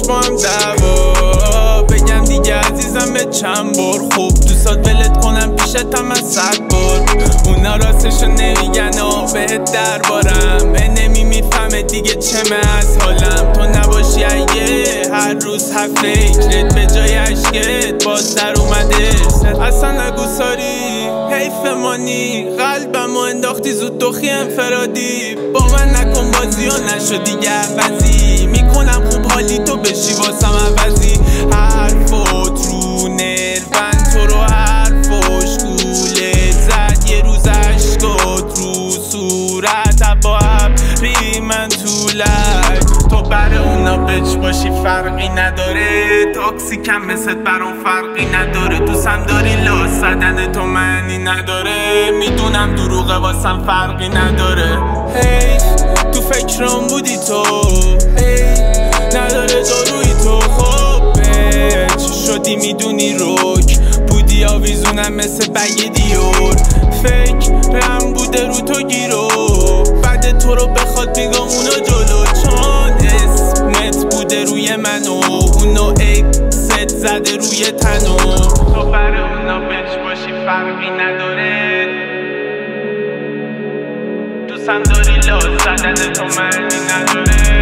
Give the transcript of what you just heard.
با هم دعوا، بگم دیگه عزیزم به چند بار. خوب دوستات ولت کنم پیشتم از 100 بار. اونا راستشو نمیگن و بهت دربارم، نمیفهمه دیگه چمه از حالم. تو نباشی اگه هر روز هفته فکرت به جای عشقت باز در اومده. اصلا نگو ساری حیف مانی، قلبمو انداختی زود دخی انفرادی. با من نکن بازی و نشو دیگه عوضی، میکنم خوب حالی تو بشی واسم عوضی. حرفات رو نرون تو رو حرفاش گوله زد، یه روز عشقات رو صورت با ابری من طولک. تو بر اونا بچ باشی فرقی نداره، تاکسیکم مثل برام فرقی نداره. دوستم داری لاس زدن تو معنی نداره، میدونم دروغه واسم فرقی نداره. هی تو فکرم بودی تو، هی نداره داروی تو. خب چی شدی میدونی روک بودی آویزونم مثل بگ دیور. فکرم بوده رو تو گیرو، بعد تو رو بخواد میگم اونو جلو، چون اسمت بوده روی منو اونو اکست زده روی تنو. تو بر اونا بچ باشی فرقی نداره، دوستم داری لاس زدن تو معنی نداره.